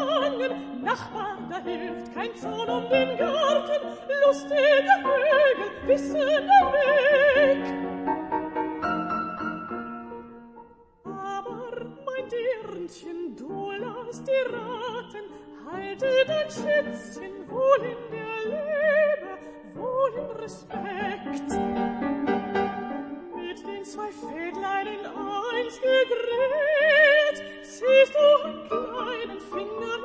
gegangen. Nachbar, da hilft kein Zaun um den Garten, lustige Vögel wissen den Weg. Aber mein Dirnchen, du lass dir raten, halte dein Schätzchen wohl in der Liebe, wohl im Respekt. Mit den zwei Fädlein in eins gedreht, siehst du einen kleinen Finger